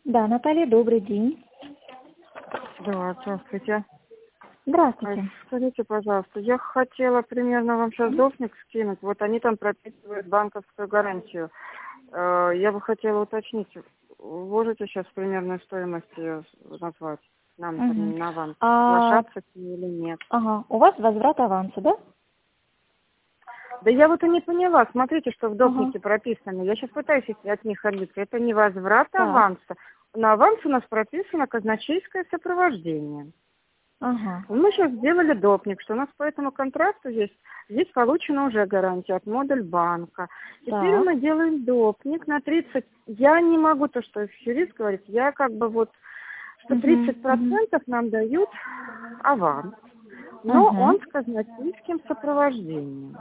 Да, Наталья, добрый день. Да, здравствуйте. Здравствуйте. Скажите, пожалуйста, я хотела примерно вам сейчас допник скинуть. Вот они там прописывают банковскую гарантию. Я бы хотела уточнить, можете сейчас примерную стоимость ее назвать? Нам Мгм. на аванс А, соглашаться с ней или нет? ага, у вас возврат аванса, да? Да я вот и не поняла. Смотрите, что в Ага. допнике прописано. Я сейчас пытаюсь от них отбиться. Это не возврат Так. аванса. На аванс у нас прописано казначейское сопровождение. Ага. Мы сейчас сделали допник, что у нас по этому контракту здесь получена уже гарантия от Модуль банка. Теперь Так. мы делаем допник на 30. Я не могу то, что юрист говорит, я как бы вот, что Угу. Угу. 30% нам дают аванс, но Угу. он с казначейским сопровождением.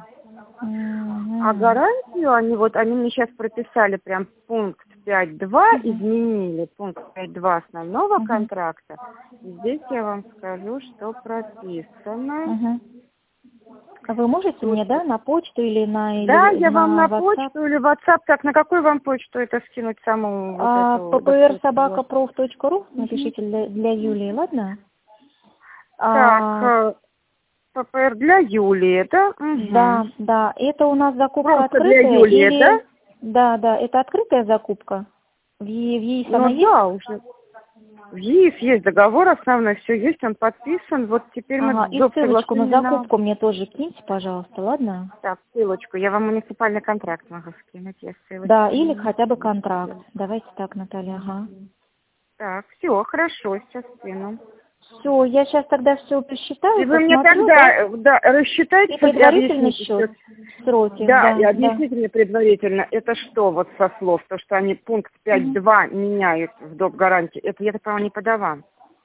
А Угу. гарантию они мне сейчас прописали прям пункт 5.2, Угу. изменили пункт 5.2 основного Угу. контракта. И здесь я вам скажу, что прописано. Угу. А вы можете Тут, мне, да, на почту или да, или я вам на на WhatsApp? почту или в WhatsApp, так, на какую вам почту это скинуть саму вот эту допустим? ppr-собака-prof.ru Мгм. напишите для Юлии, ладно? Так, А, ППР для Юлии, да? Угу. да, да. Это у нас закупка Просто для открытая Юлии, да? или... Да, да, это открытая закупка? В ЕИС она Ну есть? да, уже. В ЕИС есть договор основной, все есть, он подписан. Вот теперь мы Ага, и доп. ссылочку на Соглашение на... закупку мне тоже киньте, пожалуйста, ладно? Так, ссылочку. Я вам муниципальный контракт могу скинуть, я Да, ссылочку или не хотя бы контракт. скину. Давайте так, Наталья, ага. Так, все, хорошо, сейчас скину. Все, я сейчас тогда все И посчитаю, вы мне посмотрю, да? тогда рассчитайте И и предварительный объясните счет. все. Сроки, Да, и да, да. объясните мне предварительно, это что вот со слов, то, что они пункт Угу. 5.2 меняют в доп. Гарантии, это я так понимаю не подаван.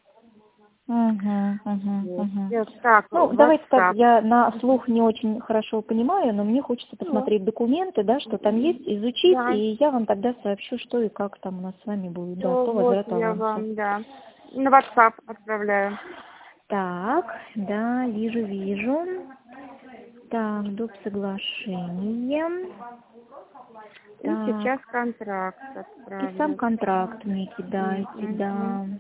Угу, угу, Вот. угу. Так, Ну, давайте так, WhatsApp. я на слух не очень хорошо понимаю, но мне хочется Ну, посмотреть документы, да, что там есть, изучить, да, и я вам тогда сообщу, что и как там у нас с вами будет, да, все, по вот возврату я аванса. вам, да, на WhatsApp отправляю. Так, да, вижу. Так, доп. Соглашение. И сейчас Так, контракт и сам отправлю. контракт мне кидайте, Угу. да.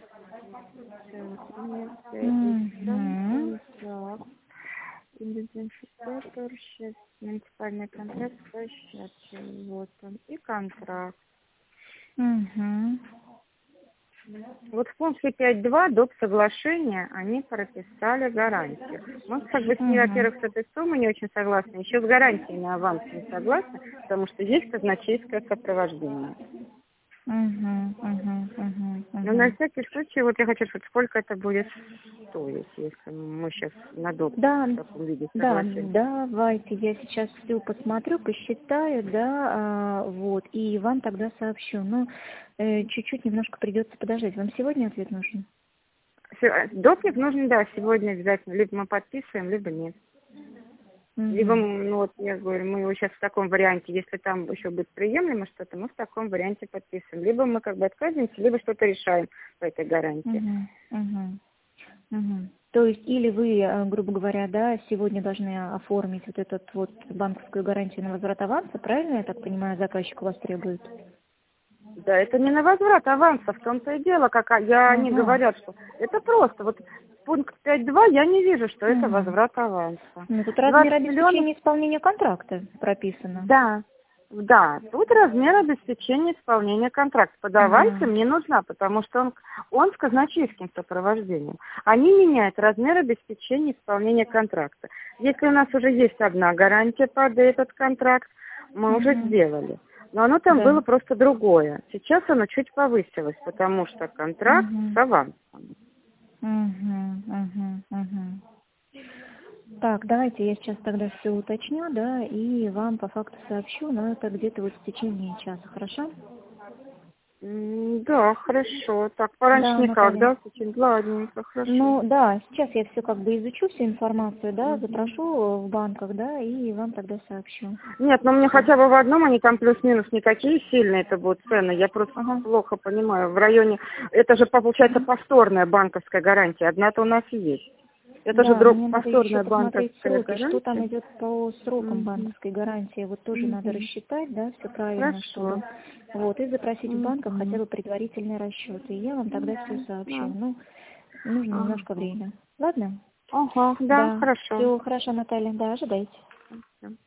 И сам Угу. контракт. Идентификатор, сейчас муниципальный контракт по счастью. Вот он. И контракт. Угу. Вот в пункте 5.2 доп. Соглашения они прописали гарантию. Мы как бы с ней, Угу. во-первых, с этой суммой не очень согласны, еще с гарантией на аванс не согласны, потому что есть казначейское сопровождение. Угу. Угу. Угу. Но на Угу. всякий случай, вот я хочу сказать, сколько это будет стоить, если мы сейчас на допуск Да, в таком виде да, согласимся. давайте, я сейчас все посмотрю, посчитаю, да, вот, и вам тогда сообщу. Но чуть-чуть немножко придется подождать. Вам сегодня ответ нужен? Допник нужен, да, сегодня обязательно. Либо мы подписываем, либо нет. Либо, Угу. ну вот я говорю, мы его сейчас в таком варианте, если там еще будет приемлемо что-то, мы в таком варианте подписываем. Либо мы как бы отказываемся, либо что-то решаем по этой гарантии. Угу. Угу. Угу. То есть или вы, грубо говоря, да, сегодня должны оформить вот этот вот банковскую гарантию на возврат аванса, правильно, я так понимаю, заказчик у вас требует? Да, это не на возврат аванса, в том-то и дело, они Ага. говорят, что это просто, вот пункт 5.2, я не вижу, что это Угу. возврат аванса. Ну, тут размер 20 миллионов, обеспечения исполнения контракта прописано. да, да, тут размер обеспечения исполнения контракта. Подавайте, Да. мне нужна, потому что он с казначейским сопровождением. Они меняют размер обеспечения исполнения контракта. Если у нас уже есть одна гарантия под этот контракт, мы уже Угу. сделали. Но оно там Да. было просто другое. Сейчас оно чуть повысилось, потому что контракт с Угу. авансом. Угу. Угу. Угу. Так, давайте я сейчас тогда все уточню, да, и вам по факту сообщу, но это где-то вот в течение часа, хорошо? Да, хорошо. Так, пораньше Да, никак, Наталья. да? Очень ладненько, хорошо. Ну да, сейчас я все как бы изучу всю информацию, да, Мгм. запрошу в банках, да, и вам тогда сообщу. Нет, но мне Все. хотя бы в одном, они там плюс-минус никакие сильные это будут цены. Я просто Ага. плохо понимаю. В районе, это же получается Мгм. повторная банковская гарантия. Одна-то у нас есть. Это же Да, мне надо еще повторная посмотреть банковская сроки, что там гарантия. идет по срокам Мгм. банковской гарантии. Вот тоже надо Мгм. рассчитать, да, все правильно, чтобы Хорошо. вот, и запросить в банках хотя Мгм. бы предварительный расчет. И я вам тогда все сообщу. Да. Ну, нужно немножко Ага. время. Ладно? Ага, да, Да. хорошо. Все хорошо, Наталья. Да, ожидайте. Всё.